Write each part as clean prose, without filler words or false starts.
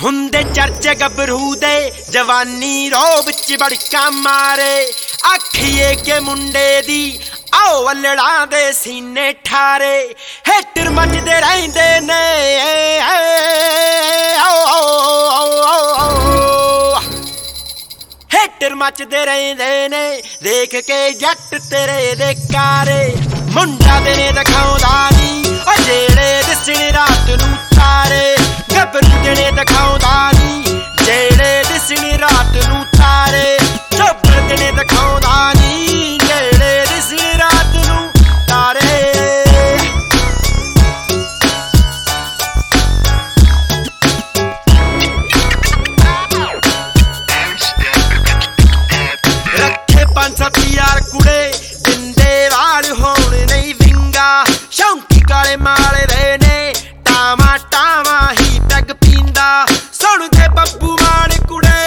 हुंदे चर्चे गभरू दे जवानी रोब च बड़का मारे आखिए के मुंडे दी आओ अल्लड़ा दे सीने ठारे हेटर मचदे रहिंदे ने हेटर मचदे रहिंदे ने देख के जट तेरे दे कारे मुंडा तेरे दिखाउंदा नी ओ जेड़े दिसण रात नूं तारे गभरू तेरे दिखाउंदा नी जेड़े दिसण रात नूं तारे चोपर तेरे दिखाउंदा नी जेड़े दिसण रात नूं तारे रखे 5-7 यार कुड़े जिंदे वाल होण नहीं विंगा शौंकी काले माले दे ने टावा टावा ही पैग पींदा सुण दे बब्बू मान कुड़े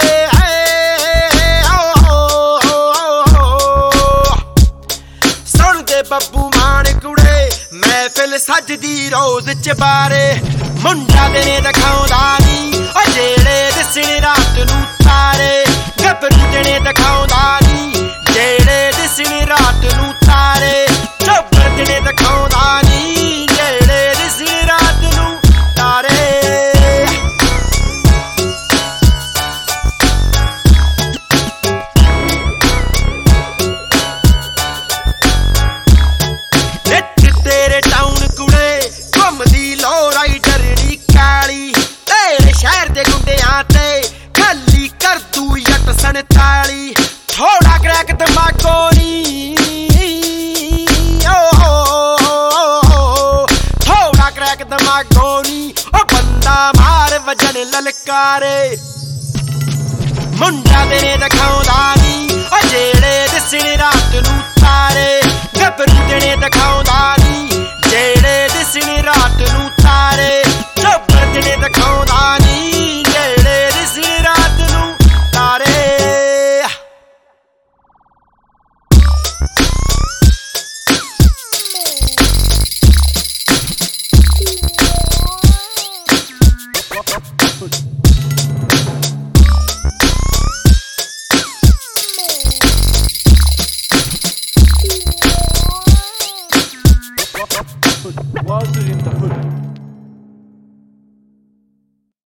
सुण दे बब्बू मान कुड़े महफिल सजदी रोज चबारे मुंडा तेरे दिखाउंदा नी ओ जेड़े दिसण रात नूं तारे गभरू तेरे दिखाउंदा नी जेड़े दिसण रात नूं तारे चोपर तेरे दिखाउंदा नी जेड़े दिसण रात नूं तारे तेरे टाउन कुड़े घुमदी लो राइडर नी काली तेरे शहर दे गुंडियां ते खाली कर तू जट संताली थोड़ा क्रैक दिमागो नी थोड़ा क्रैक दिमागो नी ओ बंदा मार वजन ललकारे मुंडा तेरे दिखाउंदा नी ओ जेड़े दिसण रात नूं तारे गभरू तेरे दिखाउंदा